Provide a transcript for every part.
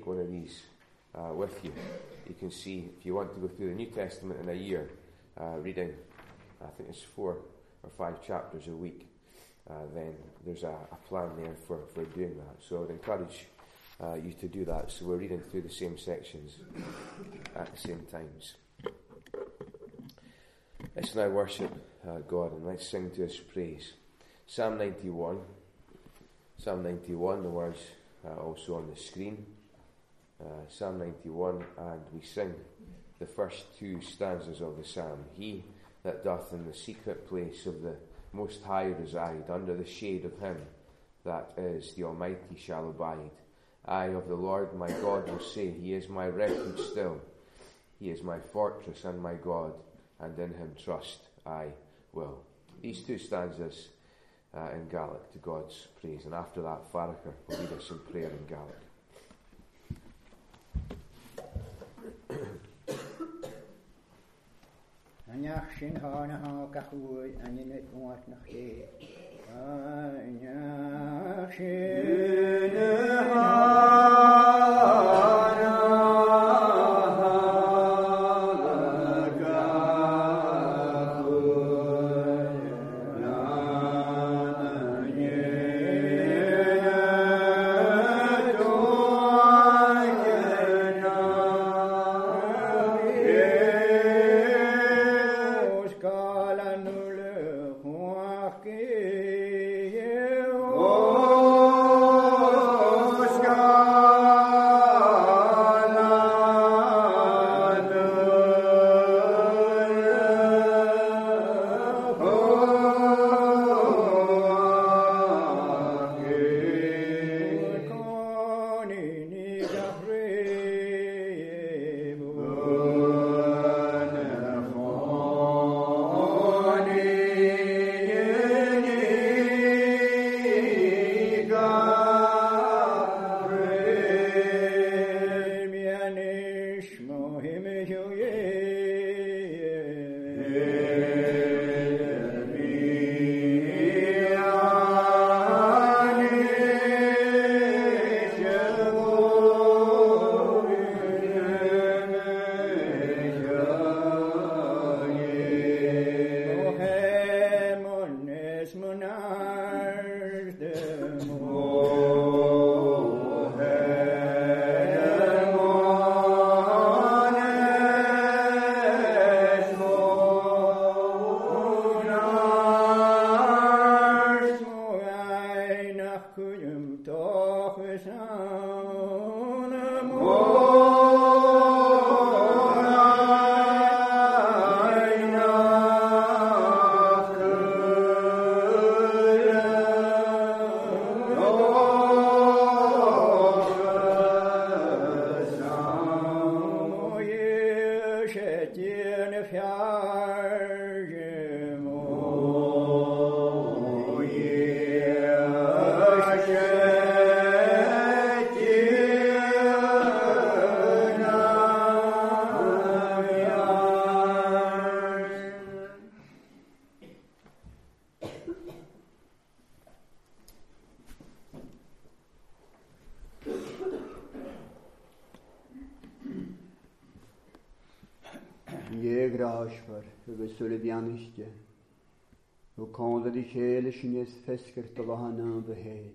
one of these with you. You can see, if you want to go through the New Testament in a year, reading, I think it's 4 or 5 chapters a week, then there's a plan there for doing that. So I would encourage you to do that. So we're reading through the same sections at the same times. Let's now worship God, and let's sing to His praise. Psalm 91. Psalm 91, the words also on the screen. Psalm 91, and we sing the first 2 stanzas of the psalm. He that doth in the secret place of the Most High reside, under the shade of Him that is the Almighty shall abide. I of the Lord my God will say, He is my refuge still. He is my fortress and my God, and in Him trust I will. These 2 stanzas in Gaelic to God's praise, and after that Farrakher will lead us in prayer in Gaelic. Anach sin hána há gachúid anin it mwat nach dé. Anach sin Feskert de wahana beheil.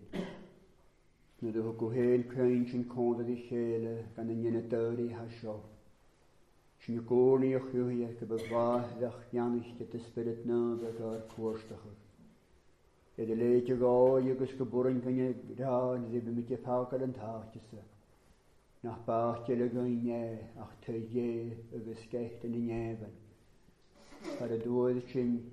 Nu de hoko heel kruintjen konde die gele gan een jene deurie hasho. Shin gorni och juhi ke bewaardag janis de spirit na begar koorstager. De leetje go jugus geboren kan je ra die be met je pauker en taartjese. Nach baartje le gunje ach teje beskecht in de neven. Had de doortjin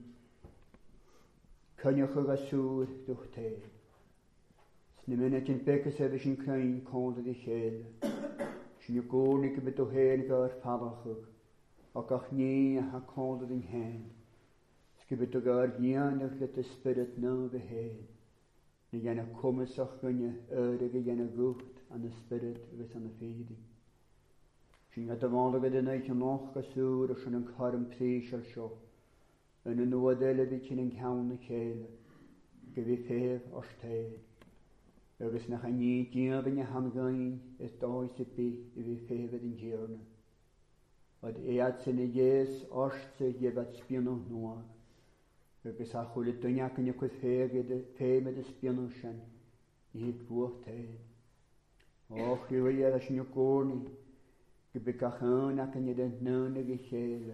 Cynnych o gasŵr dwch te. Snymynach yn becus efo sy'n cain conda di chael. Sy'n yw gornig y byd o hen gair palachog. Ac ach ni a ha conda di'n hen. Sgybyd o gair gianach let y spirit na fy hen. Ni gan a cwmysach gynnu yrig y gan a gwcht an y spirit fys an y ffeidi. Sy'n gada fandag ydyn eich yn och gasŵr o sy'n yn carm pris ar sio. Yn y nŵad elefyd sy'n yn cawn y cael, gyfi ffef o'r teid. agus nach a ní diabban a hangain is dáis y bi I fi fefyd yn hirna. Od ead sy'n y jes orst y jebat sbionw noa. Agus a chwle dyniac yn y cwth fefyd y sbionw sy'n I hyd bwch tein. Och, yw ead as yn y gorni, gybig a chyn ac yn ydyn nynig I chele.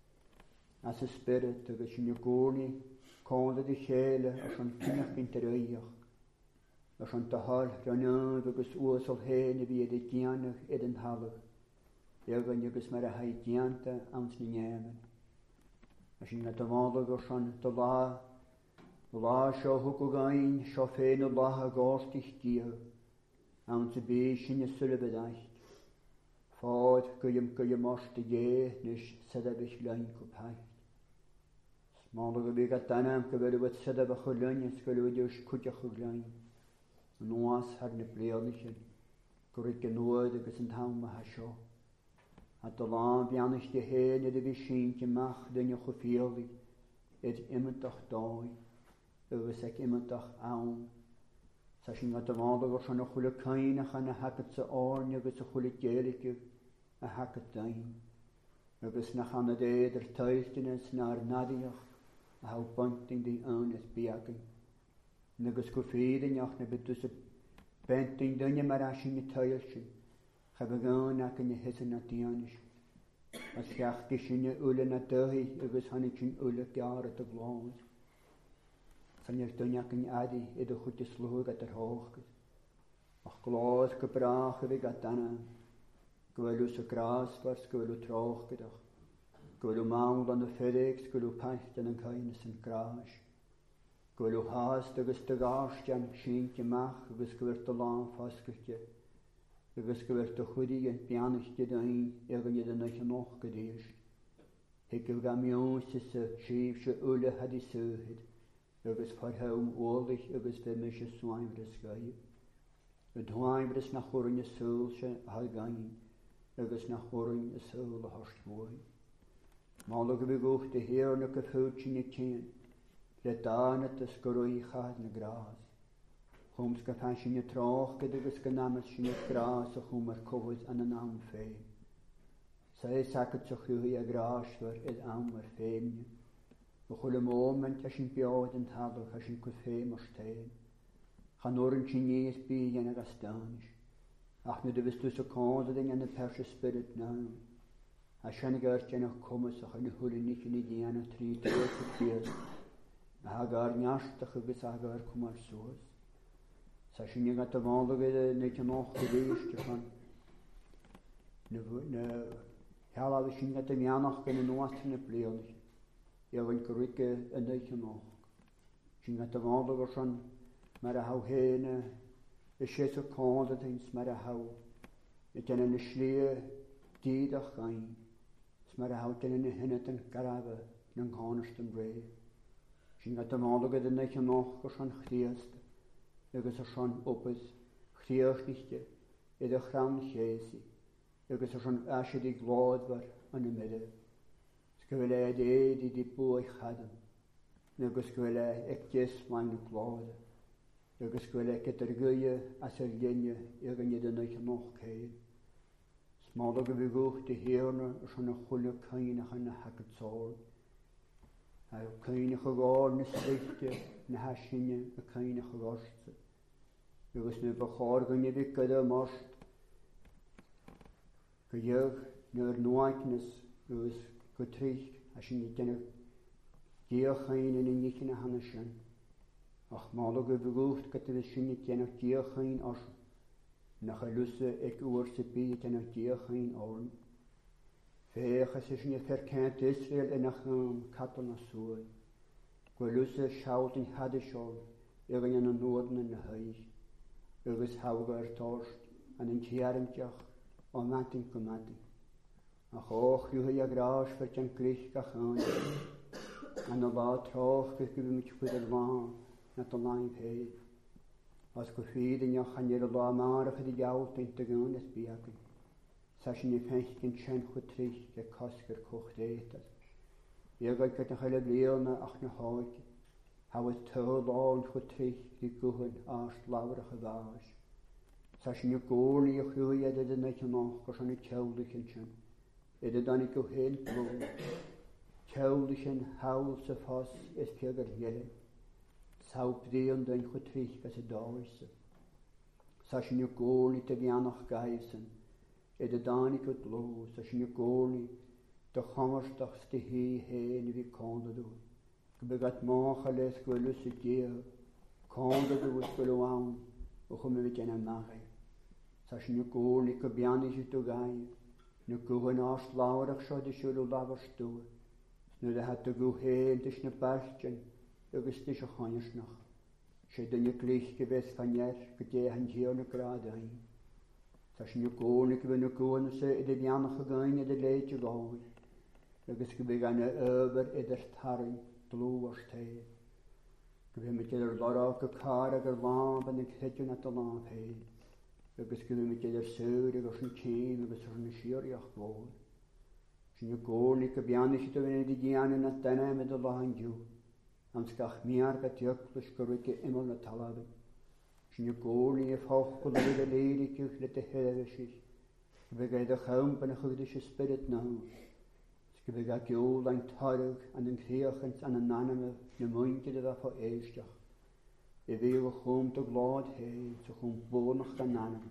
As y spirit agus yn y gorni, condad I chele as yn cynach bintereiach. As an tahal rannan agus uasol hen I fi edrych gianach edyn halach. Egan agus mar a haid gianta ans ni nyaman. As yn gadafalag as an dala. La sio hwg o gain, sio ffen o la a gorstich gia. Ans y beis yn y sylbedach. Fod gym ost y ge, nes sydabich lain cwphaid. Smalag y big at danam gyferwyd sydabach o lain, ysgolwyd yw'r cwtach o lain. Noas har na bleerlichen, gwryd genoed agus yn tawn ma hasio. A dylan bianach de hen yd y fi sy'n gymach dyn yw'ch o ffeili, yd imydach doi, agus ag imydach awn. Sa sy'n gada fawr agos yn y chwle cain ach an a hagat sa orn agus y chwle gerig a hagat dain. Agus na chan a dead tailtin ys na'r nadiach a hau bunting di ynys biagin. Nagus go féidir ach na bydus y benting dynnu mar asyn y tael sy'n. Chabagan ac yn y hysan na dianis. As fiach di sy'n y ule na dyhi agus hannig sy'n ule gar at y glons. San yw'r dynnu ac yn adi iddo chwyd y slwg at yr hochgyd. Ach glos gybrach y fi gadana. Gwelws y gras fars gwelw troch gydach. Gwelw mawl an y ffyrig gwelw paith yn cainus yn gras. Gwelw haast agus dy gast am sy'n gymach agus gwyrth y lan ffasgyrtio. Agus gwyrth y chwyddi yn bianach gyda'n egan ydyn eich yn och gydys. Hygw gamion sy'n sy'n sy'n ule had I syhyd. Agus farhawn olich agus fe mis y swaim rys gaib. Y dwaim rys na chwryn y sŵl sy'n halgain. Agus na chwryn y sŵl y host fwy. Malwg y bygwch dy her na gyffwyd sy'n y tîn. Le dan at ysgwrwy chad na gras. Chwms gyfan sy'n y troch gydagus gynamas sy'n y gras o chwm ar cofwyd an yn am ffeim. Sa e sacad sa chwyddi a gras fyr yd am ar ffeim ni. O chwle moment a sy'n biod yn talwch a sy'n cwyd ffeim o'r stein. Chan o'r yn sy'n nes byd yn ag astanish. Ach na dywys dwys o condad yn y persy spirit nawn. A sy'n gyrch yn o'ch cwmys ach yn y hwle nich yn y dian o tri dweud y ffyr. A hagar niastach agus hagar cwmar sŵs. Sa sy'n yw'n gata fawr gyda nid yn och gyda'ish gyfan. Na halaf sy'n gata mianach gan y nwas yn y bleonych. Iawn gwryd yn eich yn och. Sy'n gata fawr agos yn mar a haw hena. Y sy'n o condad hyn's mar a haw. Y dyn yn y slia dyd o'ch gain. Mar a haw dyn yn y hynnydd yn garafa na'n ghanast yn bref. Sy'n gata fawr gyda nid yn och agos yn chdiast. Agus ar sy'n opus, chdiachnichte, iddo chrawn lleisi, agus ar sy'n asyd I glod var yn y middag. Sgwyl eid I di bwy chadam, agus sgwyl eid ges maen y glod, agus sgwyl eid gyda'r gwyau as yr linio ag yn ydyn eich yn och cael. Smalag y fygwch dy hirna ar sy'n y chwilio cain ach yn y hagad sôl. A cain ach ag o'r nysreichte na hasinne a cain ach ag orsta. Agus na bachor gan i fi gyda most. Gydag na'r nuaicnys agus gytrich a sy'n i dynnu diolch ein yn unig yn y hanesyn. Ach malag y fygwch gyda fi sy'n i dynnu diolch ein os. Nach a lusse ag o'r sy'n byd yn y diolch ein orn. Fech as sy'n i ferkent Israel yn ach catal na sŵl. Gwalusse siawt yn hadisol ag yn y nôdn yn y haig. Agus hawgar torst an yn tiarintach o matin cymatin. Ach och yw hy a gras fyr jan grych gach an. An o la troch gych gyda mich chwyd ar lan na to lain hei. As gwffyd yn iach an yr la marach ydy gawt ein tygyn ys biagin. Sa sy'n i fench gyn sien chwyd trich ge cosgyr coch deitas. Iagad gyda chael y bliona ach na hoed. Hawyd tyl o'n chwtrych di gwhyn ast lawr ych y fas. Sas yn y gôn i chrwy edrych yn eich yn och gos yn y cewlich yn sy'n. Edrych yn y gwhyn glwyd. Cewlich yn hawl sy ffos ys piegar hiele. Sawb ddion dyn chwtrych gas y does. Sas yn y gôn i tyfianach gaisyn. Edrych yn y gwtlw. Sas yn y gôn i dy chomarstach sti hi hen i fi condadw. Gybygat moch a les gwylus y gyr. Condadw ys gwylw awn. O chwm i fi gen amachau. Sas yn y gôn i gybiannu sydd o gai. Nw gwyn os lawr a'ch siod i siwr o lafar stwyr. Nw dy hat y gw hen dys na balchan. Ygys dys o chonisnach. Sydd yn y glich gyfes fanier. Gyde han gyr na grad ein. Sas yn y gôn i gyfyn y gwn sy ydy bianach y gyn ydy leid y gawr. Ygys gyfyd gan y yfyr ydy'r tarin. Dlw o'r teir. Gyfyd mi gyda'r lorog y car ag yr lamp yn y cydyn at y lamp hyn. Ygys gyfyd mi gyda'r sŵr ag os yn cyn ygys os yn sioriach glod. Sy'n y gôn i gybiannu sydd o fynd i giannu na dyna med y lahan diw. Am sgach miar ga dioclwys gyrwyd i ymol na talafyn. Sy'n y gôn i ffoch gwlwyd y leir i gwych le dy hedefysys. Gyfyd gael y chawm ban y chwydys y spirit nawr. Gyfyd gael giwl a'n tarwg an yn criachans an yn anamaf na mwyn gyda dda fo eistach. I fi o chwm dy glod hei, so chwm bwrnach gan anam.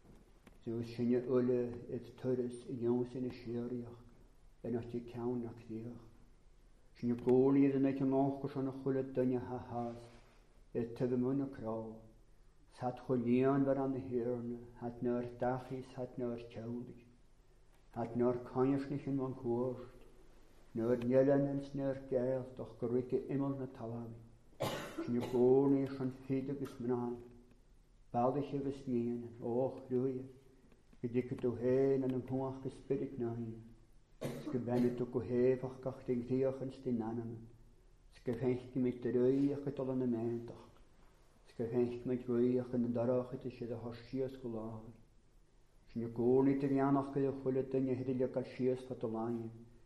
So sy'n y ule yd tyrys i ywns yn y siariach. En at je kaun na kriach. Sy'n y gôn i ddyn eich yn ochgwrs o'n y chwylyd dynia ha has. E tyfu mwyn y kraw. Sat chwlian fer an y hirn. Hat na'r dachis, hat na'r cewlig. Hat na'r caniasnich yn mwyn cwrst. Na'r nielenens na'r gael. Doch gyrwyg i ymol na talafi. Sy'n y gôn i sy'n ffydig ys mnaen. Baldych ag ys nien. Och, rwyr. Gydig ydw hen yn ymhwach gysbyrig na hi. Sgyfennet o gwhefach gach dyn gdiach yn styn anam. Sgyfench mi dyrwyach ydol yn y mentach. Sgyfench mi drwyach yn y darach ydych sydd y hosias gwlawr. Sy'n y gôn i dyfianach gyda chwylyd dyn i hydilia gael sias fat o lain.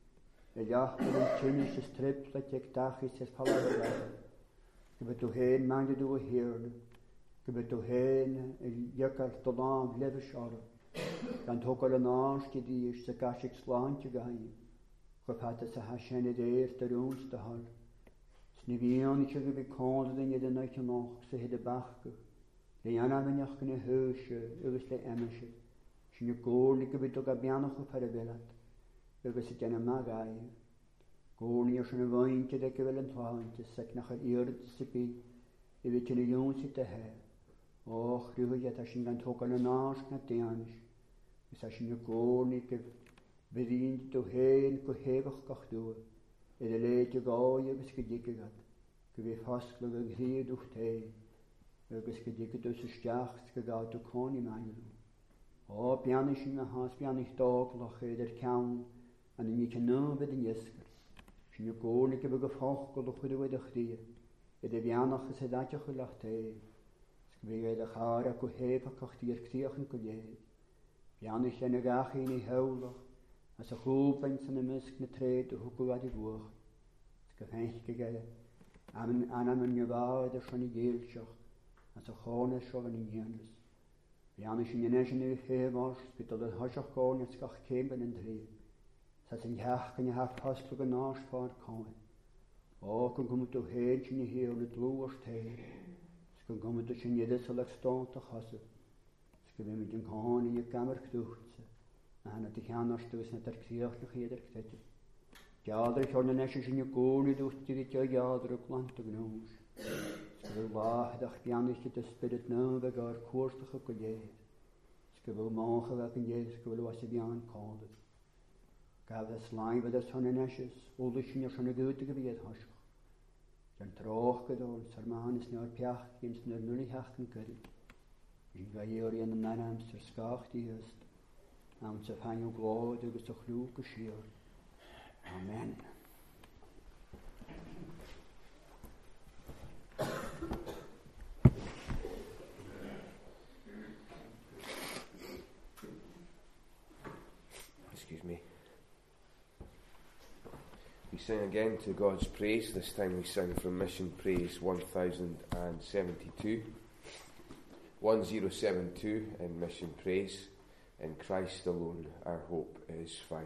Y liach bydd yn tynus ys triplet ag dachis ys palad o gael. Gyfyd o hen mandyd o hirn. Gyfyd o hen y liagar dolan lefys arw. Gan tokal yn ást i ddys sy'n gasig slant i gael. Gwrpad ys a hasien i ddeir dyr ywns dy hal. Sni fion i sy'n gyfyd condyd yn ydyn eich yn och sy'n hyd y bachgw. Le anam yn eich gan y hwysio, ygys le emysio. Sy'n y gôn i gyfyd o gabianach o parabelat. Ygys y gen yma gael. Gôn i os yn y faint i ddeg gyfel yn twaant ysag nach yr yrd sy'n bi. I fi tyn y ywns i dy her. Och, rhywyd at sy'n gan tokal yn ást na dianis. Ys a sy'n y gôn i gyfyddyn do hen gwhefach gach dŵr. Ydw leid y goi agos gydigigad. Gyfi ffasglwg ag hyd o'ch te. Agos gydigad os ysdiach sgagaw do con i maen. O, bianis yn y has bianis doglach edrych cawn. An yn eich yn nybyd yn ysgr. Sy'n y gôn i gyfyg y ffoch gwlwch wedi wedi chdi. Ydw fianach ys edachach o lach te. Sgwyg eid a char ac o heb ac o'ch di'r cdiach yn gwyled. Biannych yn y gach un i hewlach, as a chwb ein sy'n ymysg na tred o hwgwad i fwch. Sgyfench gyda anam yn yfawd a sy'n i geilsioch, as a chôn a siof yn ynionus. Biannych yn ynes yn ei hefos, gyda yn hosiach gôn as gach cemben yn dri. Sas yn iach yn iach postlwg yn as fawr coen. O, gan gwmwyd o hen sy'n i hir yn y dlw o'r teir. Sgan gwmwyd o sy'n yedys o lag stont a chosib. Sgwyd mynd yn coen i gamar cdwchtse. A hana di chianar stwys na dar criach na chiedar cteti. Giadr ich orna nesio sy'n y gôn i dwcht i dditio giadr o glant o gnwys. Sgwyd wach ydach biannych gyda spirit naf ag ar cwrstach o gwyled. Sgwyd moch ag yn ied sgwyd was i bian condyd. Gaf y slaim fyd as honna nesis, oldys sy'n yr sy'n y gyd y gyfiad hosach. Gan troch gydol, sarman is na'r piach gyms na'r nŵl i hach yn gyrru. Yn gael yn y na'n amser sgach di ysd. Am sy'n ffain o glod agos o chlwg o sir. Amen. Excuse me. We sing again to God's praise. This time we sing from Mission Praise 1072. 1072 in Mission Praise. In Christ alone our hope is found.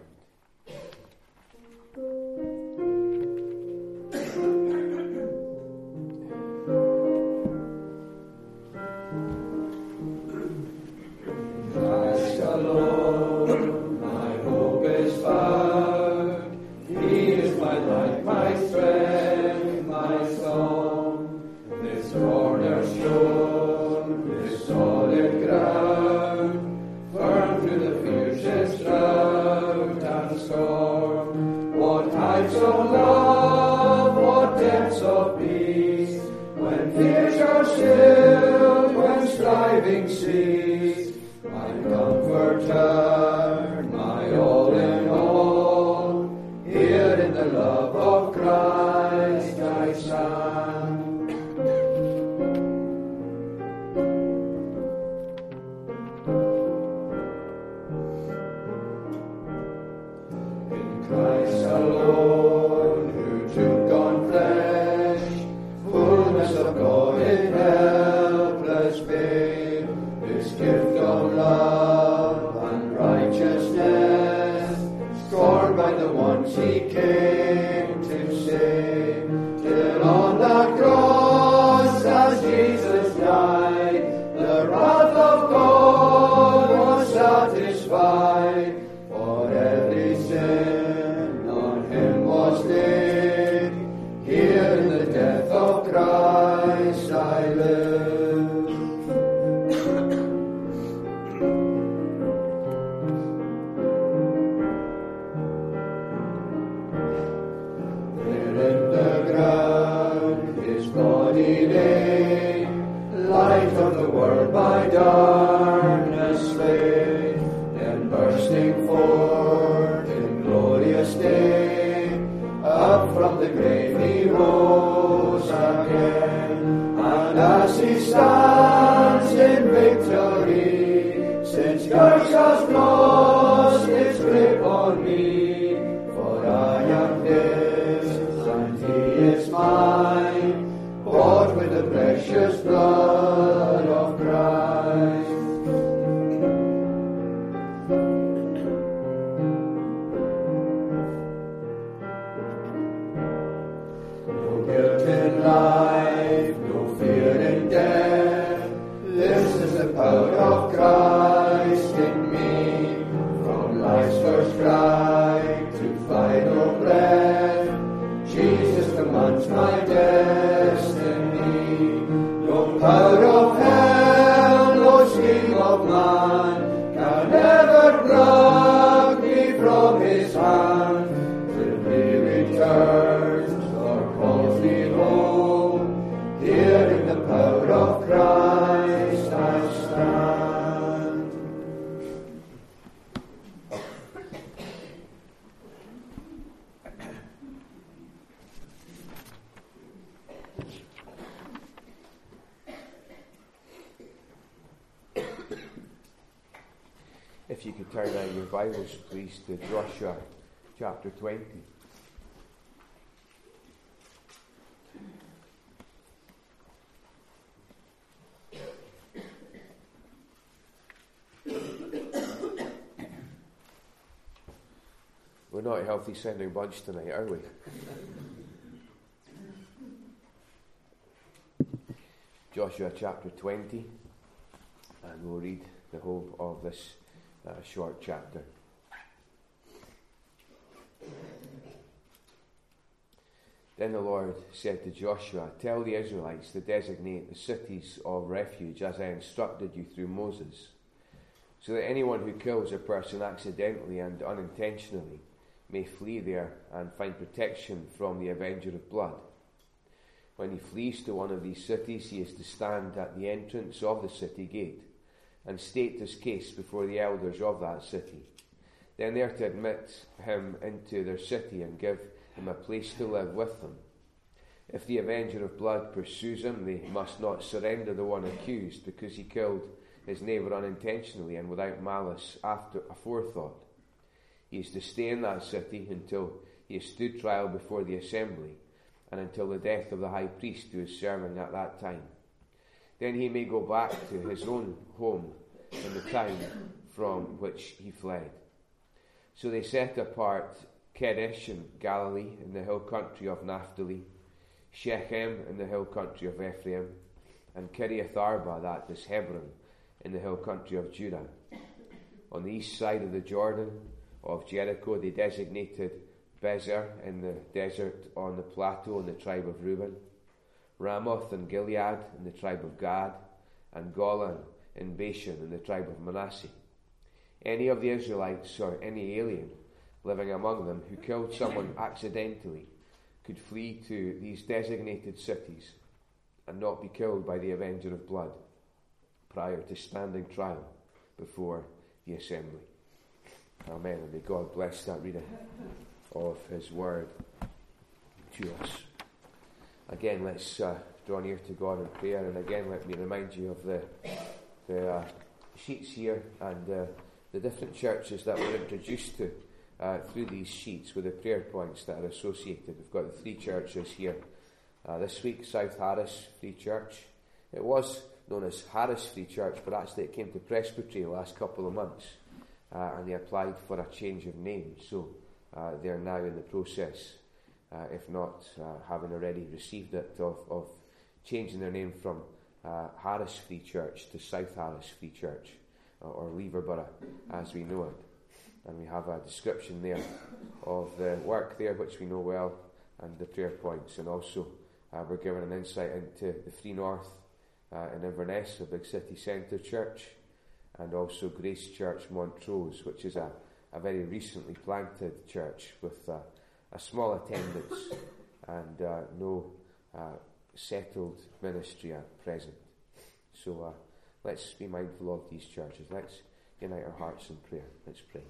If you could turn out your Bibles, please, to Joshua chapter 20. We're not a healthy sounding bunch tonight, are we? Joshua chapter 20, and we'll read the whole of this short chapter. Then the Lord said to Joshua, "Tell the Israelites to designate the cities of refuge as I instructed you through Moses, so that anyone who kills a person accidentally and unintentionally may flee there and find protection from the avenger of blood. When he flees to one of these cities, he is to stand at the entrance of the city gate and state his case before the elders of that city. Then they are to admit him into their city and give him a place to live with them. If the avenger of blood pursues him, they must not surrender the one accused, because he killed his neighbour unintentionally and without malice after aforethought. He is to stay in that city until he he stood trial before the assembly, and until the death of the high priest who is serving at that time. Then he may go back to his own home in the town from which he fled. So they set apart Kedesh in Galilee in the hill country of Naphtali, Shechem in the hill country of Ephraim, and Kiriath Arba, that is Hebron, in the hill country of Judah. On the east side of the Jordan of Jericho they designated Bezer in the desert on the plateau in the tribe of Reuben, Ramoth in Gilead in the tribe of Gad, and Golan in Bashan in the tribe of Manasseh. Any of the Israelites or any alien living among them who killed someone accidentally could flee to these designated cities and not be killed by the avenger of blood prior to standing trial before the assembly. Amen. And may God bless that reading of his word to us. Again, let's draw near to God in prayer, and again let me remind you of the sheets here and the different churches that we're introduced to through these sheets with the prayer points that are associated. We've got the three churches here. This week, South Harris Free Church. It was known as Harris Free Church, but actually it came to Presbytery the last couple of months, and they applied for a change of name. So they're now in the process, if not having already received it, of changing their name from Harris Free Church to South Harris Free Church, or Leverborough as we know it. And we have a description there of the work there which we know well, and the prayer points, and also we're given an insight into the Free North in Inverness, a big city centre church, and also Grace Church Montrose, which is a very recently planted church with a small attendance and no settled ministry at present. So let's be mindful of these churches. Let's unite our hearts in prayer. Let's pray.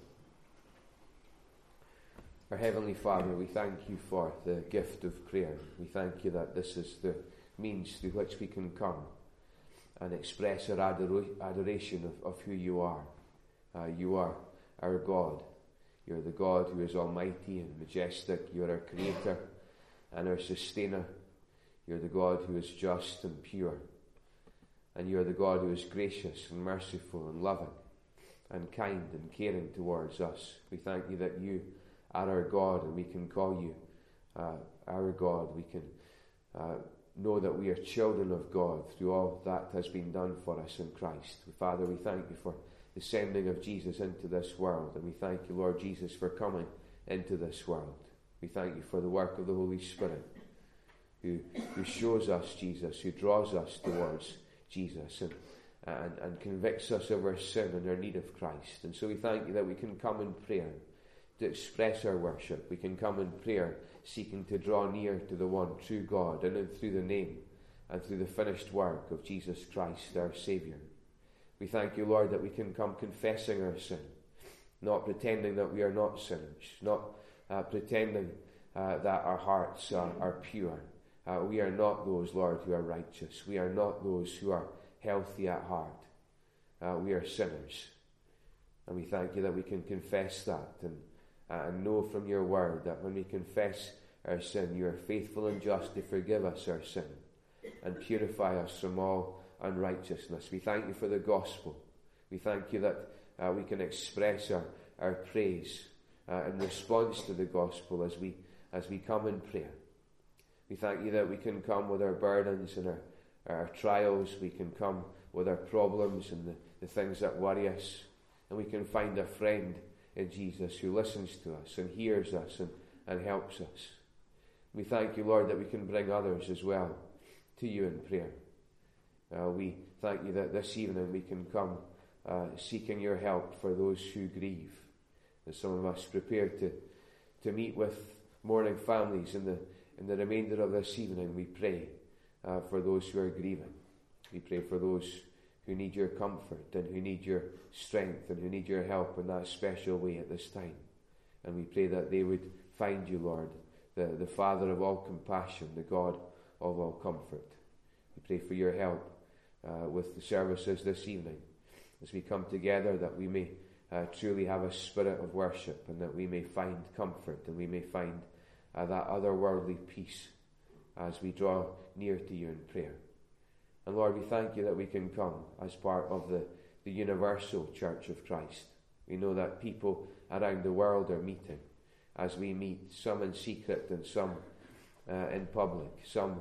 Our Heavenly Father, we thank you for the gift of prayer. We thank you that this is the means through which we can come and express our adoration of who you are. You are our God. You're the God who is almighty and majestic. You're our creator and our sustainer. You're the God who is just and pure. And you're the God who is gracious and merciful and loving and kind and caring towards us. We thank you that you are our God, and we can call you our God. We can know that we are children of God through all that has been done for us in Christ. Father, we thank you for the sending of Jesus into this world, and we thank you, Lord Jesus, for coming into this world. We thank you for the work of the Holy Spirit, who shows us Jesus, who draws us towards Jesus, and convicts us of our sin and our need of Christ. And so we thank you that we can come in prayer to express our worship. We can come in prayer seeking to draw near to the one true God, and through the name and through the finished work of Jesus Christ, our Saviour. We thank you, Lord, that we can come confessing our sin, not pretending that we are not sinners, not pretending that our hearts are pure. We are not those, Lord, who are righteous. We are not those who are healthy at heart. We are sinners. And we thank you that we can confess that and know from your word that when we confess our sin, you are faithful and just to forgive us our sin and purify us from all unrighteousness. We thank you for the gospel. We thank you that we can express our praise in response to the gospel as we come in prayer. We thank you that we can come with our burdens and our trials. We can come with our problems and the things that worry us, and we can find a friend in Jesus who listens to us and hears us and helps us. We thank you, Lord, that we can bring others as well to you in prayer. We thank you that this evening we can come seeking your help for those who grieve. As some of us prepare to meet with mourning families in the remainder of this evening, we pray for those who are grieving. We pray for those who need your comfort and who need your strength and who need your help in that special way at this time. And we pray that they would find you, Lord, the Father of all compassion, the God of all comfort. We pray for your help with the services this evening as we come together, that we may truly have a spirit of worship, and that we may find comfort and we may find that otherworldly peace as we draw near to you in prayer. And Lord, we thank you that we can come as part of the universal Church of Christ. We know that people around the world are meeting as we meet, some in secret and some in public, some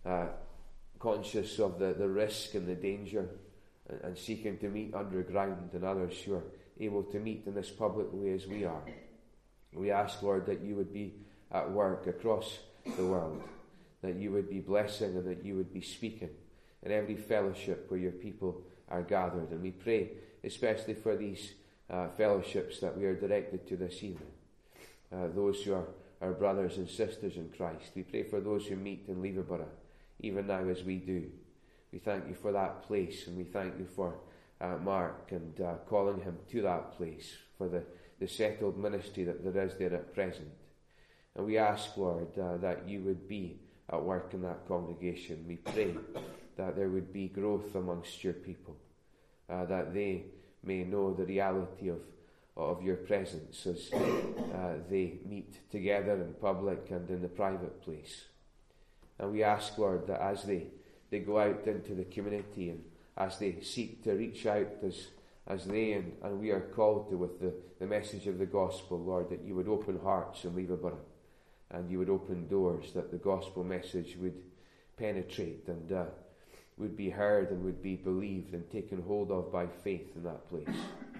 conscious of the risk and the danger and seeking to meet underground, and others who are able to meet in this public way as we are. We ask, Lord, that you would be at work across the world, that you would be blessing and that you would be speaking in every fellowship where your people are gathered. And we pray especially for these fellowships that we are directed to this evening, those who are our brothers and sisters in Christ. We pray for those who meet in Leverborough, even now as we do. We thank you for that place, and we thank you for Mark and calling him to that place, for the settled ministry that there is there at present. And we ask, Lord, that you would be at work in that congregation. We pray that there would be growth amongst your people, that they may know the reality of your presence as they meet together in public and in the private place. And we ask, Lord, that as they go out into the community and as they seek to reach out as they and we are called to with the message of the gospel, Lord, that you would open hearts in Leverborough and you would open doors, that the gospel message would penetrate and would be heard and would be believed and taken hold of by faith in that place.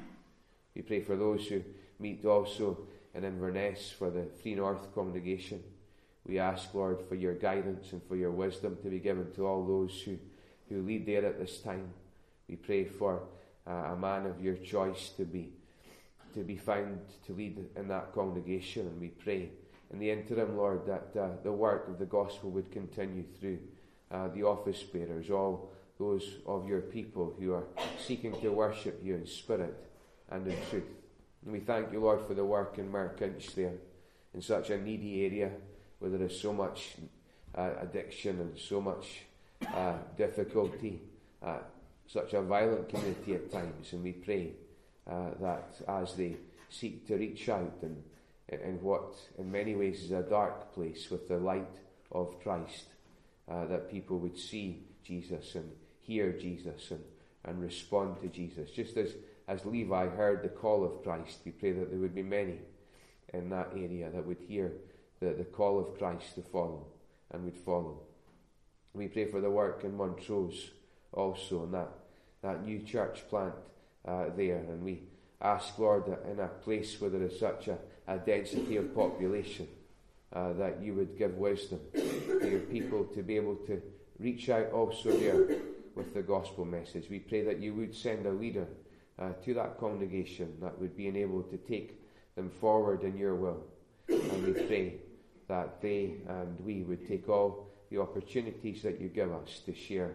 We pray for those who meet also in Inverness for the Free North congregation. We ask, Lord, for your guidance and for your wisdom to be given to all those who lead there at this time. We pray for a man of your choice to be found to lead in that congregation, and we pray in the interim, Lord, that the work of the gospel would continue through the office bearers, all those of your people who are seeking to worship you in spirit and in truth. And we thank you, Lord, for the work in Merkinch there, in such a needy area where there is so much addiction and so much difficulty, such a violent community at times. And we pray that as they seek to reach out in what in many ways is a dark place with the light of Christ, that people would see Jesus and hear Jesus and respond to Jesus. Just as Levi heard the call of Christ, we pray that there would be many in that area that would hear the call of Christ to follow and would follow. We pray for the work in Montrose also, and that new church plant there. And we ask, Lord, that in a place where there is such a density of population, that you would give wisdom to your people to be able to reach out also there with the gospel message. We pray that you would send a leader to that congregation that would be able to take them forward in your will. And we pray that they and we would take all the opportunities that you give us to share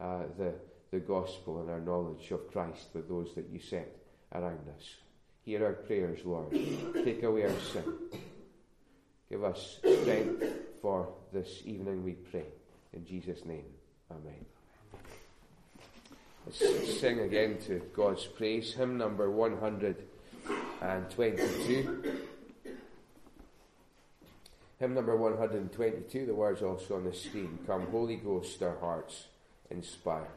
the gospel and our knowledge of Christ with those that you set around us. Hear our prayers, Lord. Take away our sin. Give us strength for this evening, we pray. In Jesus' name, amen. Let's sing again to God's praise. Hymn number 122. Hymn number 122, the words also on the screen. Come, Holy Ghost, our hearts inspire.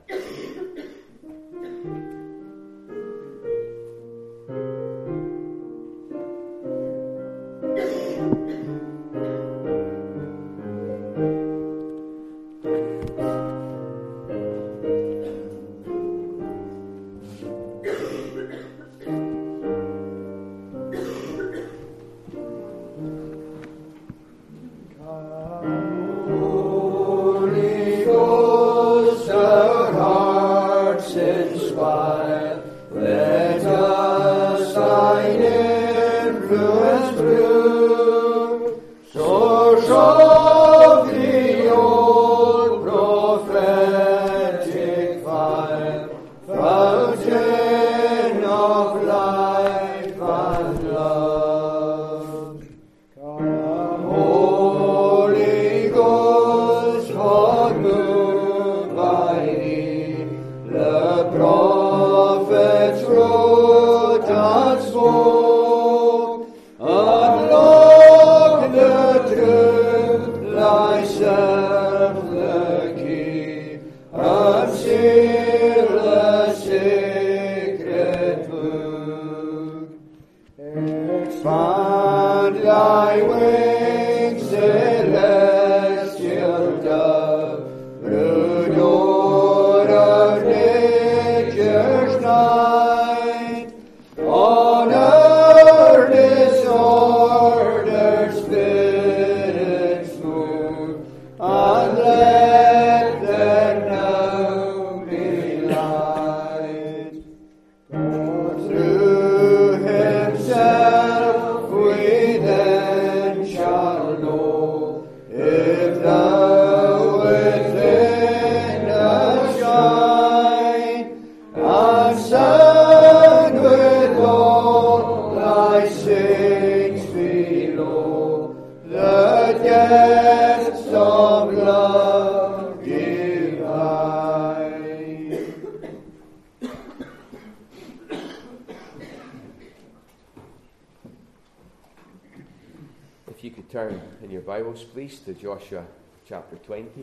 Unlock the truth. Span thy wings, celestial dove, brood o'er nature's night. On earth disordered spirits move, and let there now be light. For through himself we then shall know, if thou within us shine, and stand with all thy saints below, the gifts of love divine. If you could turn in your Bibles, please, to Joshua chapter 20.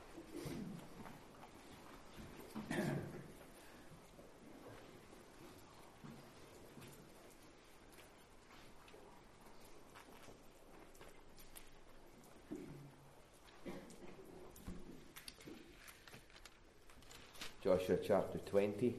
Joshua chapter 20.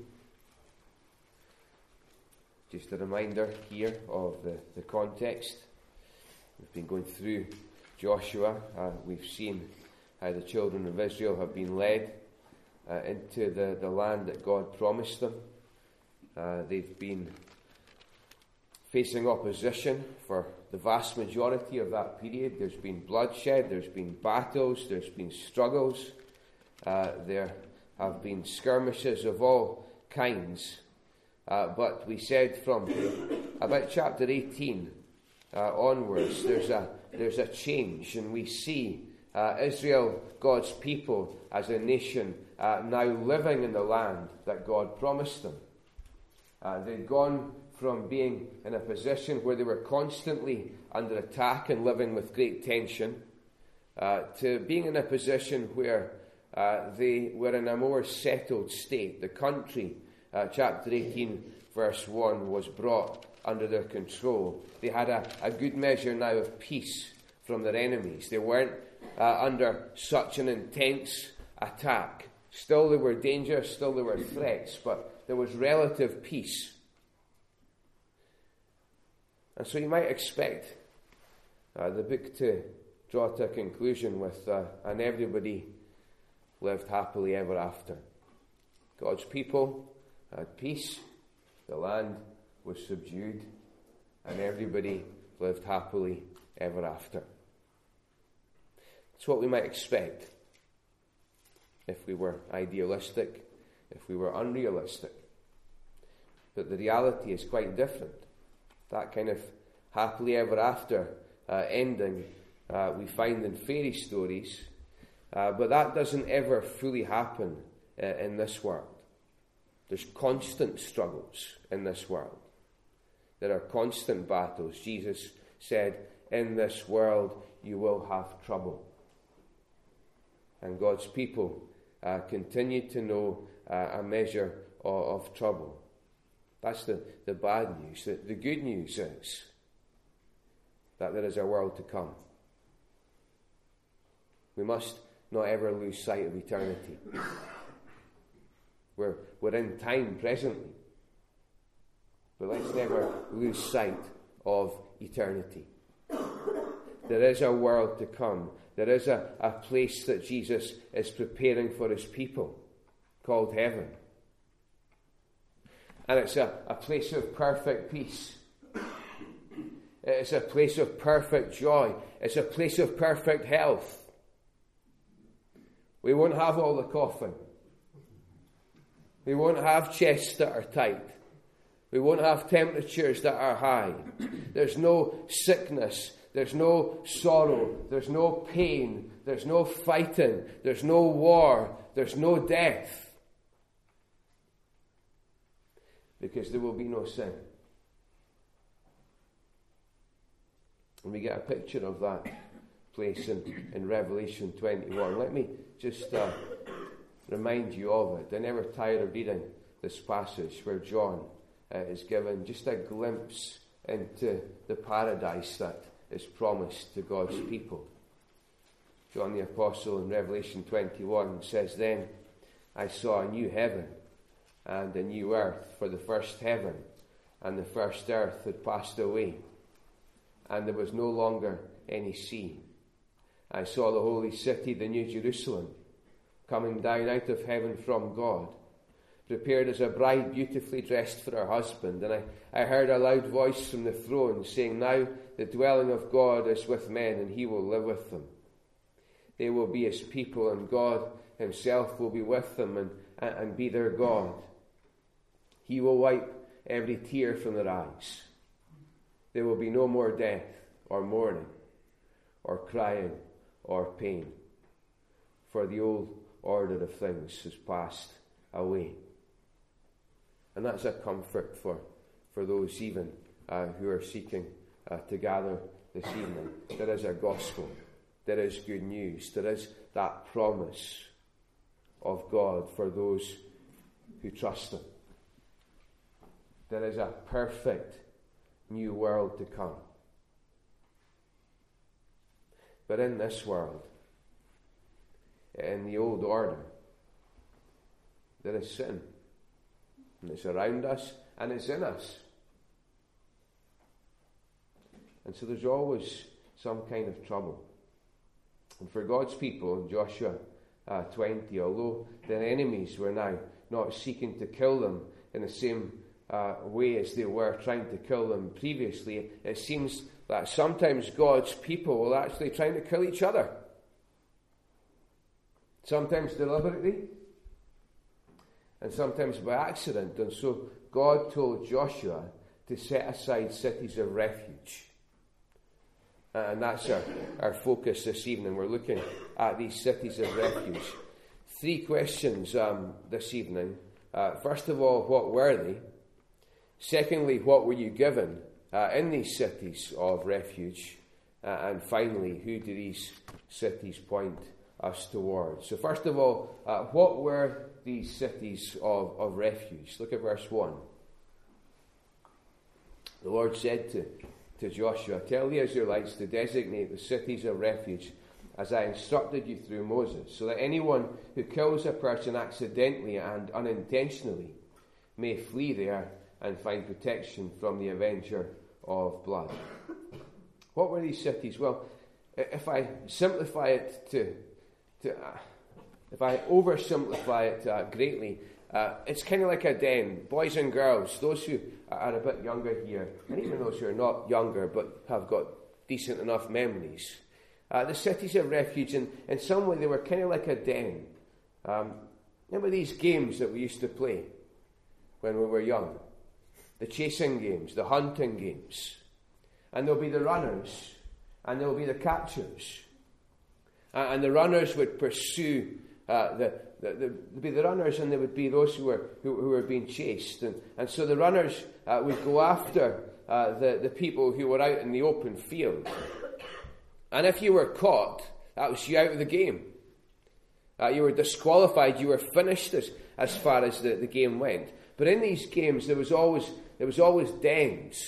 Just a reminder here of the context. We've been going through Joshua. We've seen how the children of Israel have been led into the land that God promised them. They've been facing opposition for the vast majority of that period. There's been bloodshed, there's been battles, there's been struggles. There have been skirmishes of all kinds. But we said from about chapter 18 onwards, there's a change, and we see Israel, God's people, as a nation now living in the land that God promised them. They'd gone from being in a position where they were constantly under attack and living with great tension to being in a position where they were in a more settled state. The country, chapter 18, verse 1, was brought under their control. They had a good measure now of peace from their enemies. They weren't under such an intense attack. Still there were dangers, still there were threats, but there was relative peace. And so you might expect the book to draw to a conclusion with and everybody lived happily ever after. God's people had peace, the land was subdued, and everybody lived happily ever after. That's what we might expect if we were idealistic, if we were unrealistic. But the reality is quite different. That kind of happily ever after ending we find in fairy stories, but that doesn't ever fully happen in this world. There's constant struggles in this world. There are constant battles. Jesus said, in this world you will have trouble. And God's people continue to know a measure of trouble. That's the bad news. The good news is that there is a world to come. We must not ever lose sight of eternity. We're in time presently, but let's never lose sight of eternity. There is a world to come. There is a place that Jesus is preparing for his people called heaven. And it's a place of perfect peace. It's a place of perfect joy. It's a place of perfect health. We won't have all the coughing. We won't have chests that are tight. We won't have temperatures that are high. There's no sickness. There's no sorrow. There's no pain. There's no fighting. There's no war. There's no death. Because there will be no sin. And we get a picture of that place in Revelation 21. Let me just remind you of it. I never tire of reading this passage where John is given just a glimpse into the paradise that is promised to God's people. John the Apostle in Revelation 21 says, "Then I saw a new heaven and a new earth, for the first heaven and the first earth had passed away, and there was no longer any sea. I saw the holy city, the New Jerusalem, coming down out of heaven from God, prepared as a bride beautifully dressed for her husband. And I heard a loud voice from the throne saying, 'Now the dwelling of God is with men, and he will live with them. They will be his people, and God himself will be with them and be their God. He will wipe every tear from their eyes. There will be no more death or mourning or crying or pain, for the old order of things has passed away.'" And that's a comfort for those even who are seeking to gather this evening. There is a gospel. There is good news. There is that promise of God for those who trust him. There is a perfect new world to come. But in this world, in the old order, there is sin. And it's around us and it's in us. And so there's always some kind of trouble. And for God's people in Joshua 20, although their enemies were now not seeking to kill them in the same way as they were trying to kill them previously, it seems that sometimes God's people will actually try to kill each other. Sometimes deliberately, and sometimes by accident. And so God told Joshua to set aside cities of refuge. And that's our focus this evening. We're looking at these cities of refuge. 3 questions this evening. First of all, what were they? Secondly, what were you given in these cities of refuge? And finally, who do these cities point us towards? So first of all, what were these cities of refuge? Look at verse 1. The Lord said to Joshua, "Tell the Israelites to designate the cities of refuge as I instructed you through Moses, so that anyone who kills a person accidentally and unintentionally may flee there and find protection from the avenger of blood." What were these cities? Well, if I simplify it if I oversimplify it greatly, it's kind of like a den. Boys and girls, those who are a bit younger here, and even those who are not younger but have got decent enough memories. The cities of refuge, in some way, they were kind of like a den. Remember these games that we used to play when we were young? The chasing games, the hunting games. And there'll be the runners, and there'll be the catchers. And the runners would pursue there'd be the runners, and there would be those who were being chased. And so the runners would go after the people who were out in the open field. And if you were caught, that was you out of the game. You were disqualified. You were finished as far as the game went. But in these games, there was always dens.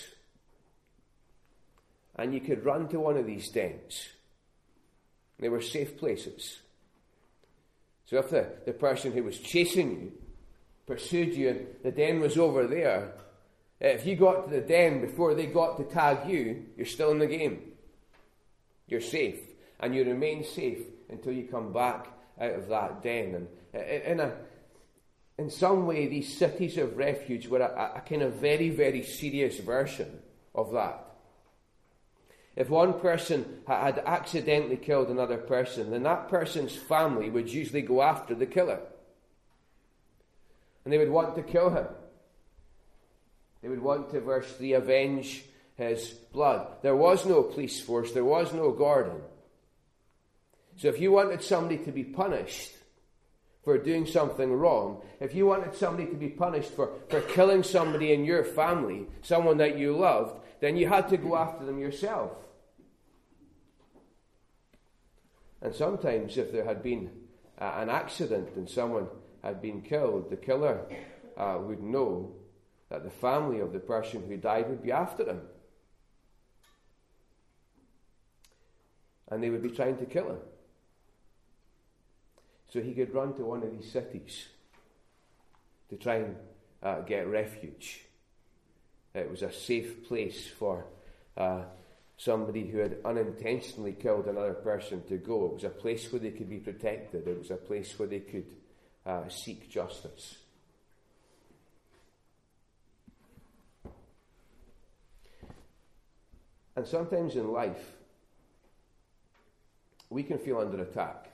And you could run to one of these dens. They were safe places. So if the person who was chasing you pursued you and the den was over there, if you got to the den before they got to tag you, you're still in the game. You're safe. And you remain safe until you come back out of that den. And in some way, these cities of refuge were a kind of very, very serious version of that. If one person had accidentally killed another person, then that person's family would usually go after the killer. And they would want to kill him. They would want to, verse 3, avenge his blood. There was no police force. There was no Gordon. So if you wanted somebody to be punished for doing something wrong, if you wanted somebody to be punished for killing somebody in your family, someone that you loved, then you had to go after them yourself. And sometimes if there had been an accident and someone had been killed, the killer would know that the family of the person who died would be after him. and they would be trying to kill him. So he could run to one of these cities to try and get refuge. It was a safe place for somebody who had unintentionally killed another person to go. It was a place where they could be protected. It was a place where they could seek justice. And sometimes in life, we can feel under attack.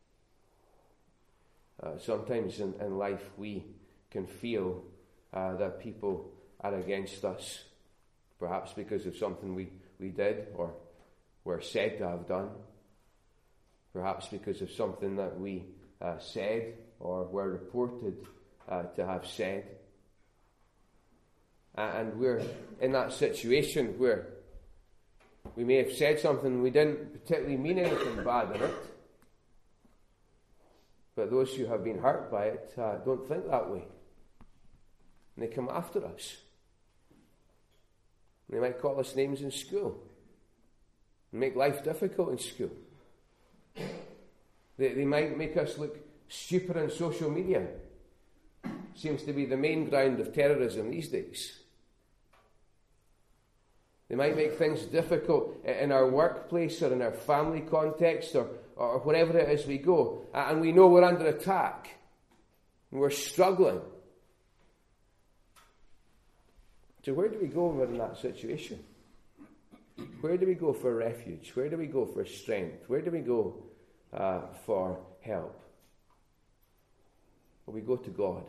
Sometimes in life, we can feel that people are against us, perhaps because of something we did or were said to have done, perhaps because of something that we said or were reported to have said. And we're in that situation where we may have said something we didn't particularly mean anything bad in it, but those who have been hurt by it don't think that way. And they come after us. They might call us names in school and make life difficult in school. They might make us look stupid on social media. Seems to be the main ground of terrorism these days. They might make things difficult in our workplace or in our family context or wherever it is we go. And we know we're under attack. And we're struggling. So where do we go when we're in that situation? Where do we go for refuge? Where do we go for strength? Where do we go for help? Well, we go to God.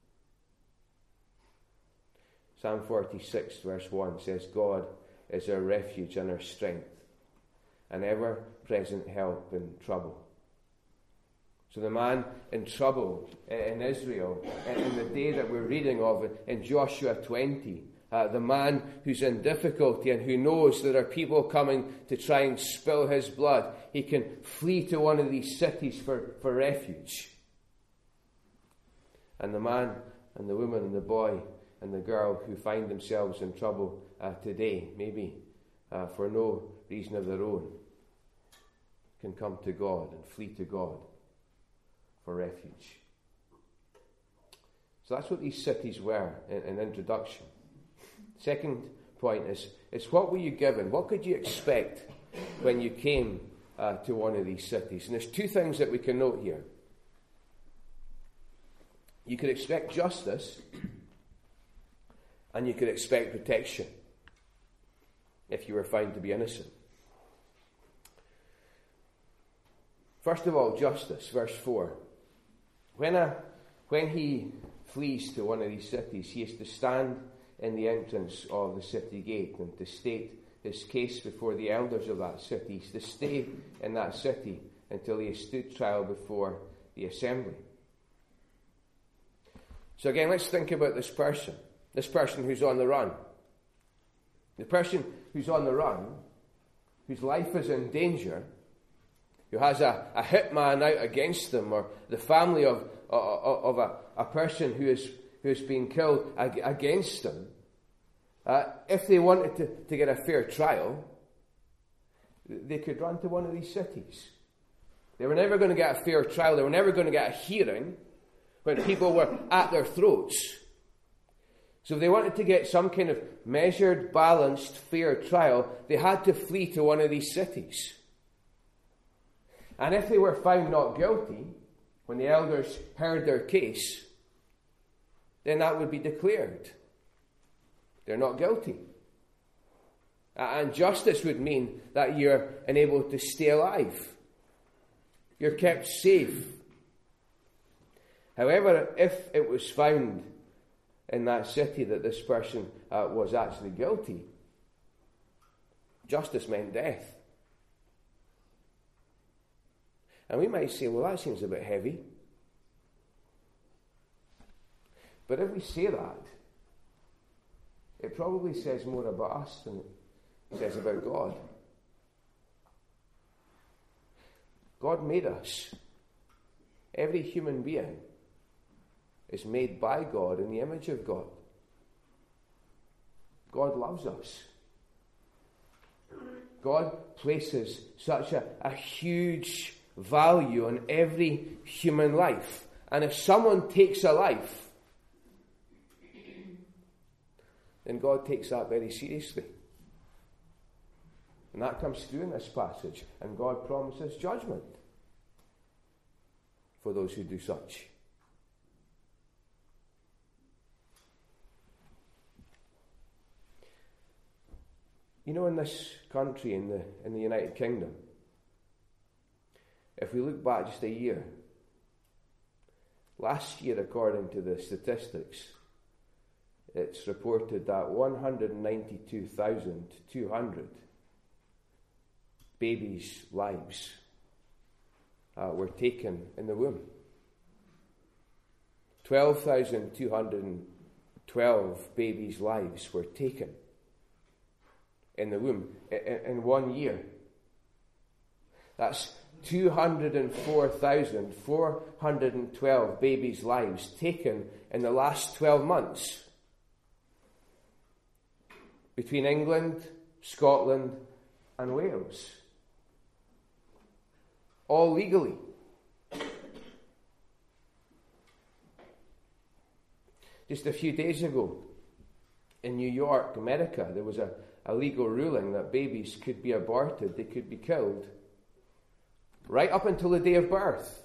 Psalm 46 verse 1 says, God is our refuge and our strength, an ever-present help in trouble. So the man in trouble in Israel, in the day that we're reading of in Joshua 20, the man who's in difficulty and who knows there are people coming to try and spill his blood, he can flee to one of these cities for refuge. And the man and the woman and the boy and the girl who find themselves in trouble today, maybe for no reason of their own, can come to God and flee to God for refuge. So that's what these cities were in introduction. Second point is what were you given? What could you expect when you came to one of these cities? And there's two things that we can note here. You could expect justice, and you could expect protection if you were found to be innocent. First of all, justice, verse 4. When he flees to one of these cities, he is to stand in the entrance of the city gate and to state his case before the elders of that city. He's to stay in that city until he has stood trial before the assembly. So again, let's think about this person who's on the run. The person who's on the run, whose life is in danger, who has a hitman out against them, or the family of a person who has been killed against them, if they wanted to get a fair trial, they could run to one of these cities. They were never going to get a fair trial. They were never going to get a hearing when people were at their throats. So if they wanted to get some kind of measured, balanced, fair trial, they had to flee to one of these cities. And if they were found not guilty, when the elders heard their case, then that would be declared. They're not guilty. And justice would mean that you're enabled to stay alive. You're kept safe. However, if it was found in that city that this person was actually guilty, justice meant death. And we might say, well, that seems a bit heavy. But if we say that, it probably says more about us than it says about God. God made us. Every human being is made by God in the image of God. God loves us. God places such a huge value on every human life. And if someone takes a life, then God takes that very seriously. And that comes through in this passage. And God promises judgment for those who do such. You know, in this country, in the United Kingdom, if we look back just a year, last year, according to the statistics, it's reported that 192,200 babies' lives were taken in the womb. 12,212 babies' lives were taken in the womb in 1 year. That's 204,412 babies' lives taken in the last 12 months between England, Scotland, and Wales. All legally. Just a few days ago, in New York, America, there was a legal ruling that babies could be aborted, they could be killed, right up until the day of birth.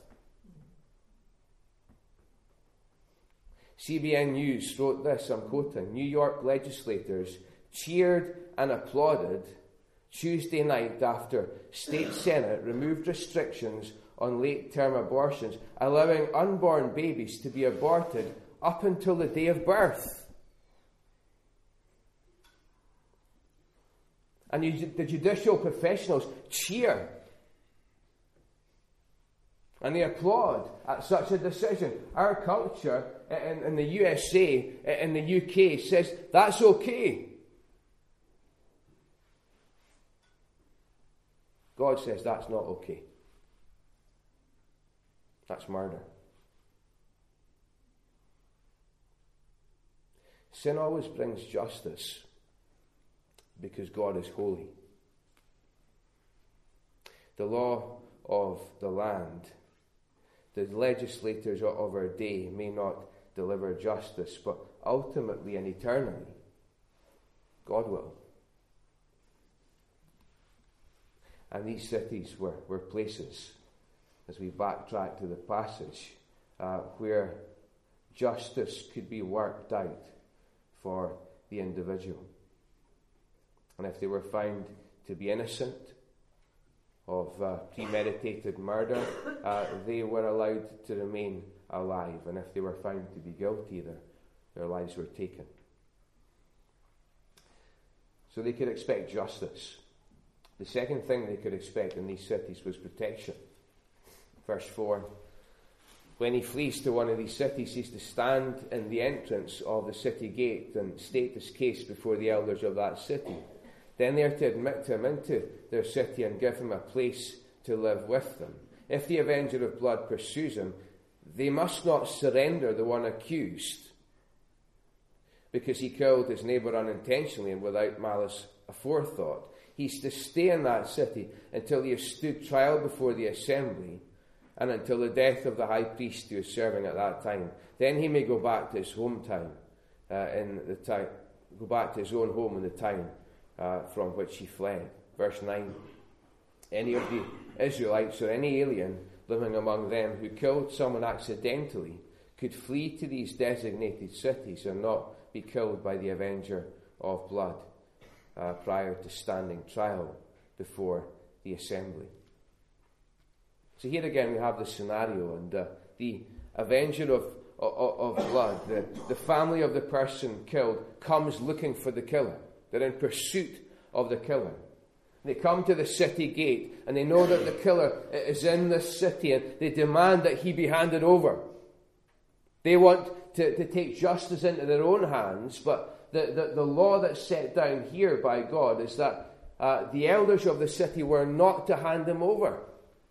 CBN News wrote this, I'm quoting, New York legislators cheered and applauded Tuesday night after State Senate removed restrictions on late-term abortions, allowing unborn babies to be aborted up until the day of birth. And the judicial professionals cheer. And they applaud at such a decision. Our culture in the USA, in the UK, says that's okay. God says that's not okay. That's murder. Sin always brings justice because God is holy. The law of the land, the legislators of our day may not deliver justice, but ultimately and eternally, God will. And these cities were places, as we backtrack to the passage, where justice could be worked out for the individual. And if they were found to be innocent of premeditated murder, they were allowed to remain alive. And if they were found to be guilty, their lives were taken. So they could expect justice. The second thing they could expect in these cities was protection. Verse 4, when he flees to one of these cities, he's to stand in the entrance of the city gate and state his case before the elders of that city. Then they are to admit him into their city and give him a place to live with them. If the avenger of blood pursues him, they must not surrender the one accused, because he killed his neighbour unintentionally and without malice aforethought. He's to stay in that city until he has stood trial before the assembly and until the death of the high priest who is serving at that time. Then he may go back to his hometown, go back to his own home in the town from which he fled. Verse 9, any of the Israelites or any alien living among them who killed someone accidentally could flee to these designated cities and not be killed by the avenger of blood prior to standing trial before the assembly. So here again we have the scenario, and the avenger of blood, the family of the person killed, comes looking for the killer. They're in pursuit of the killer. They come to the city gate and they know that the killer is in this city, and they demand that he be handed over. They want to take justice into their own hands, but the law that's set down here by God is that the elders of the city were not to hand him over.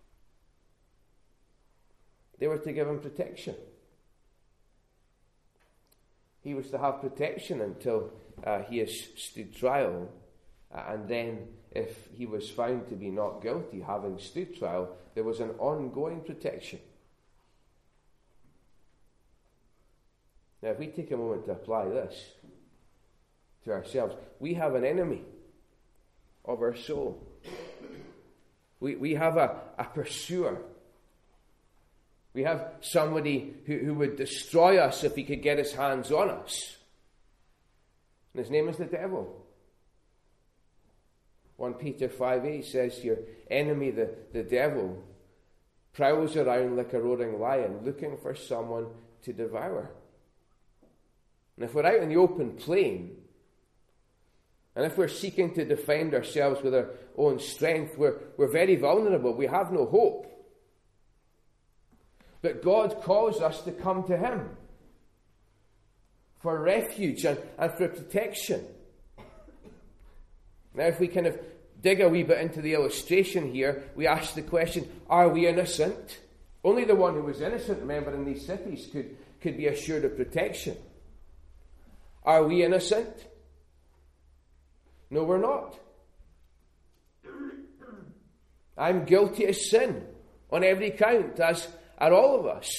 They were to give him protection. He was to have protection until he has stood trial And then, if he was found to be not guilty, having stood trial, there was an ongoing protection. Now, if we take a moment to apply this to ourselves, we have an enemy of our soul. We have a pursuer. We have somebody who would destroy us if he could get his hands on us. And his name is the devil. 1 Peter 5:8 says, your enemy, the devil, prowls around like a roaring lion, looking for someone to devour. And if we're out in the open plain, and if we're seeking to defend ourselves with our own strength, we're very vulnerable. We have no hope. But God calls us to come to him for refuge and for protection. Now, if we kind of dig a wee bit into the illustration here, we ask the question, are we innocent? Only the one who was innocent, remember, in these cities could be assured of protection. Are we innocent? No, we're not. I'm guilty of sin on every count, as are all of us.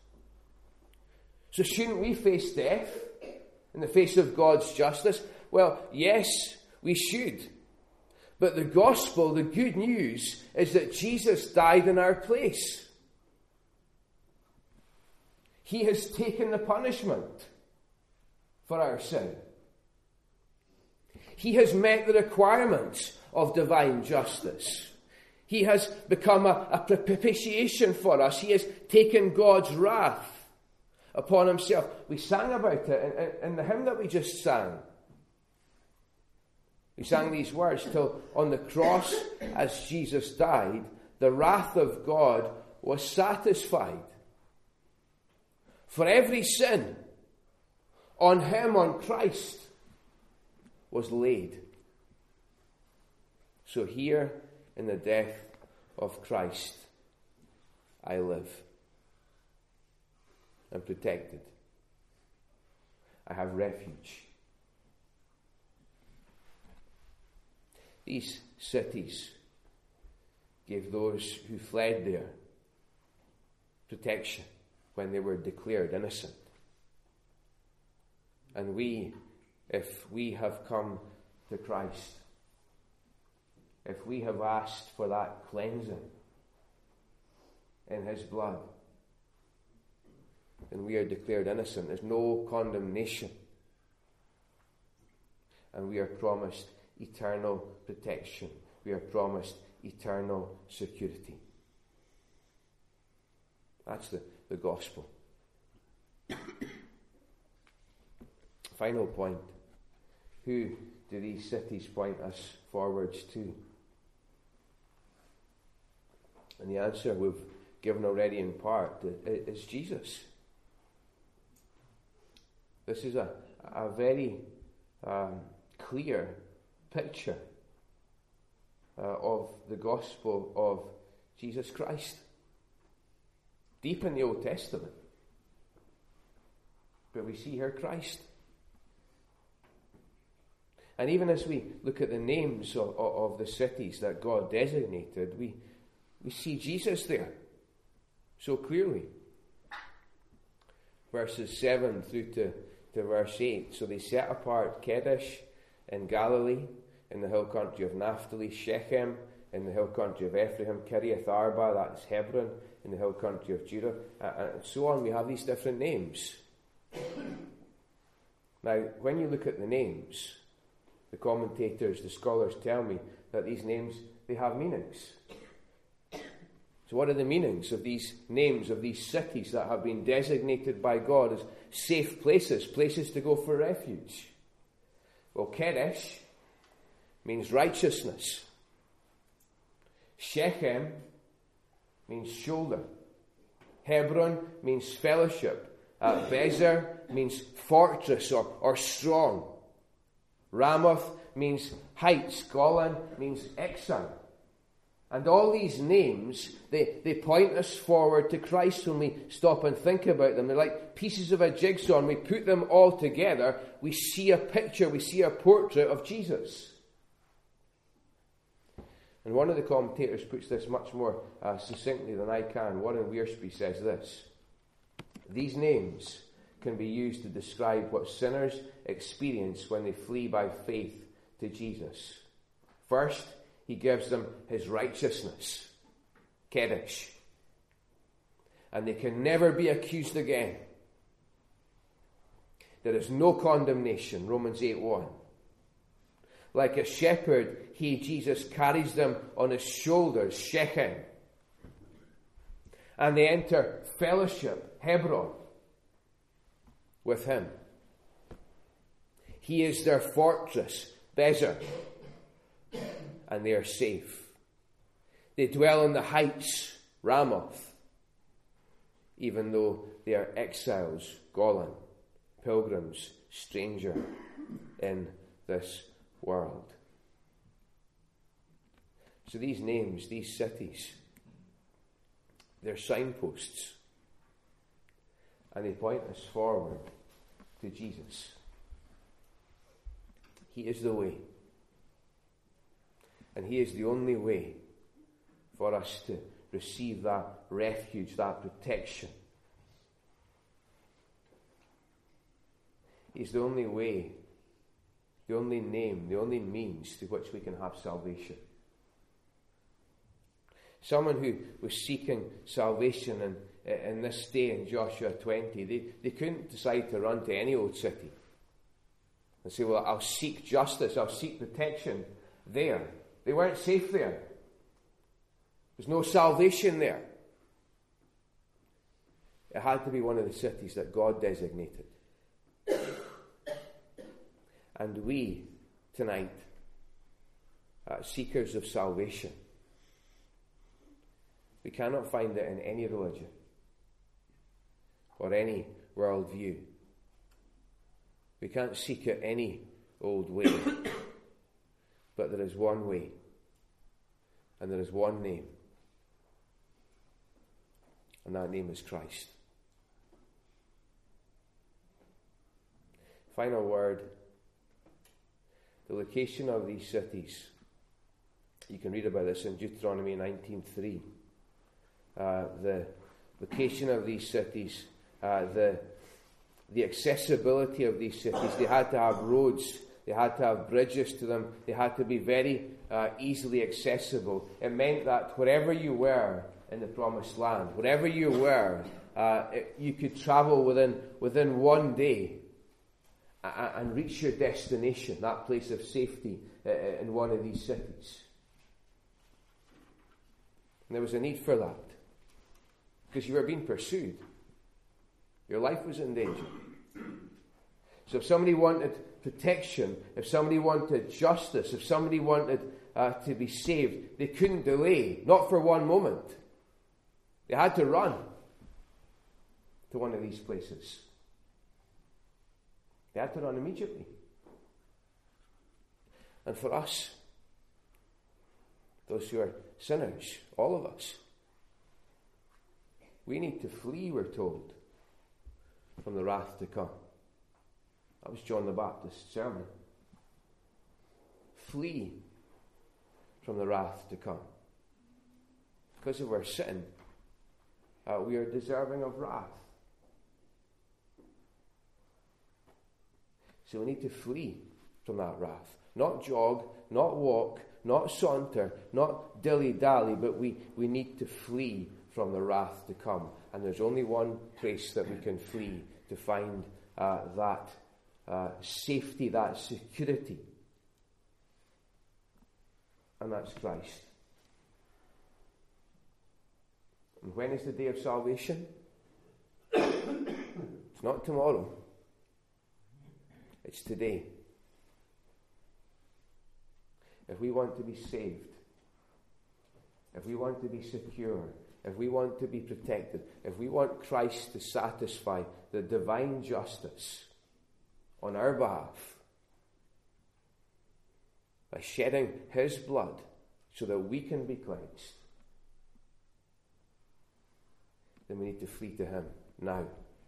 So shouldn't we face death in the face of God's justice? Well, yes, we should. But the gospel, the good news, is that Jesus died in our place. He has taken the punishment for our sin. He has met the requirements of divine justice. He has become a propitiation for us. He has taken God's wrath upon himself. We sang about it in the hymn that we just sang. We sang these words, till on the cross, as Jesus died, the wrath of God was satisfied. For every sin, on him, on Christ, was laid. So here, in the death of Christ, I live. I'm protected. I have refuge. These cities gave those who fled there protection when they were declared innocent. And we, if we have come to Christ, if we have asked for that cleansing in his blood, then we are declared innocent. There's no condemnation. And we are promised eternal protection. We are promised eternal security. That's the gospel. Final point. Who do these cities point us forwards to? And the answer we've given already in part is Jesus. This is a very clear picture of the gospel of Jesus Christ. Deep in the Old Testament. But we see here Christ. And even as we look at the names of the cities that God designated, we see Jesus there so clearly. Verses 7 through to verse 8. So they set apart Kedesh in Galilee, in the hill country of Naphtali, Shechem in the hill country of Ephraim, Kiriath Arba, that's Hebron, in the hill country of Judah, and so on. We have these different names. Now, when you look at the names, the commentators, the scholars tell me that these names, they have meanings. So what are the meanings of these names, of these cities that have been designated by God as safe places to go for refuge? Well, Kedesh means righteousness. Shechem means shoulder. Hebron means fellowship. Bezer means fortress or strong. Ramoth means heights. Golan means exile. And all these names, they point us forward to Christ when we stop and think about them. They're like pieces of a jigsaw, and we put them all together. We see a picture, we see a portrait of Jesus. And one of the commentators puts this much more succinctly than I can. Warren Wiersbe says this: these names can be used to describe what sinners experience when they flee by faith to Jesus. First, he gives them his righteousness, Kedesh, and they can never be accused again. There is no condemnation, Romans 8:1. Like a shepherd, he, Jesus, carries them on his shoulders, Shechem. And they enter fellowship, Hebron, with him. He is their fortress, Bezer, and they are safe. They dwell in the heights, Ramoth, even though they are exiles, Golan, pilgrims, stranger in this world. So these names, these cities, they're signposts, and they point us forward to Jesus. He is the way, and he is the only way for us to receive that refuge, that protection. He's the only way, the only name, the only means through which we can have salvation. Someone who was seeking salvation in this day in Joshua 20, they couldn't decide to run to any old city and say, well, I'll seek justice, I'll seek protection there. They weren't safe there. There's no salvation there. It had to be one of the cities that God designated. And we, tonight, seekers of salvation, we cannot find it in any religion or any worldview. We can't seek it any old way. But there is one way, and there is one name, and that name is Christ. Final word. The location of these cities. You can read about this in Deuteronomy 19:3. The location of these cities, the accessibility of these cities. They had to have roads. They had to have bridges to them. They had to be very easily accessible. It meant that wherever you were in the Promised Land, wherever you were, you could travel within one day and reach your destination, that place of safety in one of these cities. And there was a need for that, because you were being pursued. Your life was in danger. So if somebody wanted protection, if somebody wanted justice, if somebody wanted to be saved, they couldn't delay, not for one moment. They had to run to one of these places. They had to run immediately. And for us, those who are sinners, all of us, we need to flee, we're told, from the wrath to come. That was John the Baptist's sermon. Flee from the wrath to come. Because of our sin, we are deserving of wrath. So we need to flee from that wrath. Not jog, not walk, not saunter, not dilly-dally, but we need to flee from the wrath to come. And there's only one place that we can flee to find that safety, that security. And that's Christ. And when is the day of salvation? It's not tomorrow. It's today. If we want to be saved, if we want to be secure, if we want to be protected, if we want Christ to satisfy the divine justice on our behalf by shedding his blood so that we can be cleansed, then we need to flee to him now.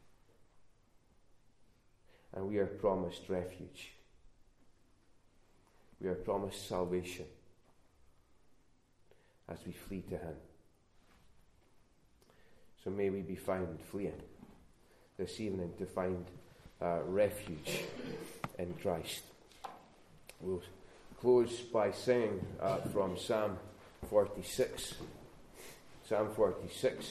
And we are promised refuge. We are promised salvation. as we flee to him. So may we be found fleeing this evening to find refuge in Christ. We'll close by singing from Psalm 46. Psalm 46.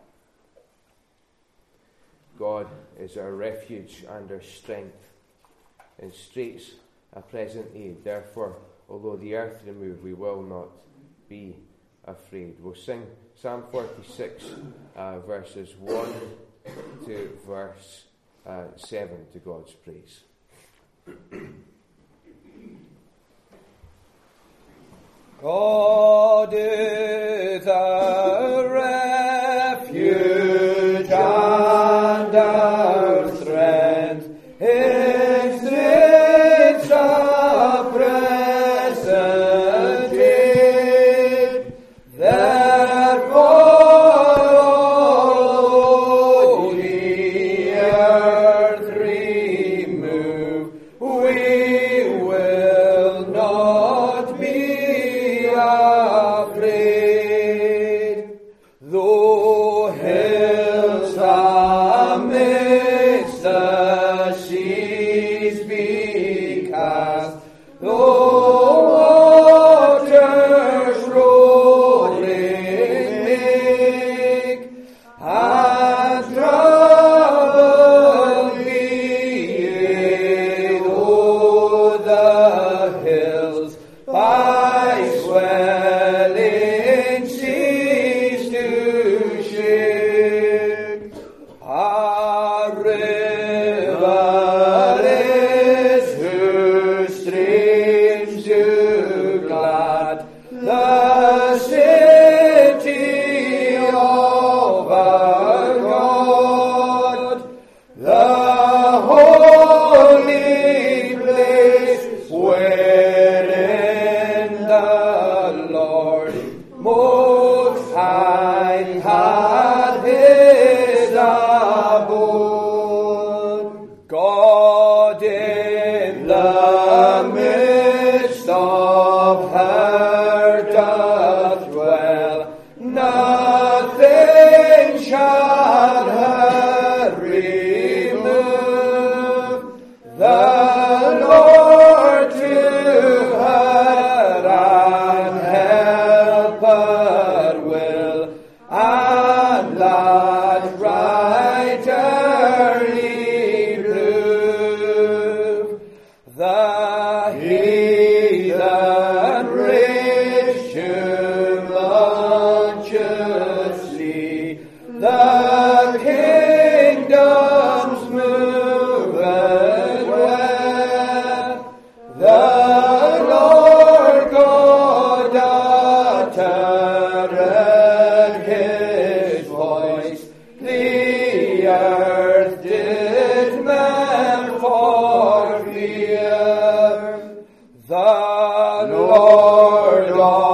God is our refuge and our strength, in straits a present aid. Therefore, although the earth remove, we will not be afraid. We'll sing Psalm 46, verses 1 to verse 7 to God's praise. God is our refuge and our strength, in straits a present aid. Therefore, although the earth remove, we will not be afraid. Though hills amidst the seas be cast, though waters rolling make, and trouble be, though the hills by swelling seas do shake, a river is whose streams do glad the city of our God, the holy place wherein the Lord Most High had his abode. God in the midst of her doth dwell, nothing shall her remove. The Lord to her an helper will, and that right early prove. The heathen rich tumultuously, the kingdoms move and well. The Lord God uttered his voice, the earth did melt for fear. The Lord God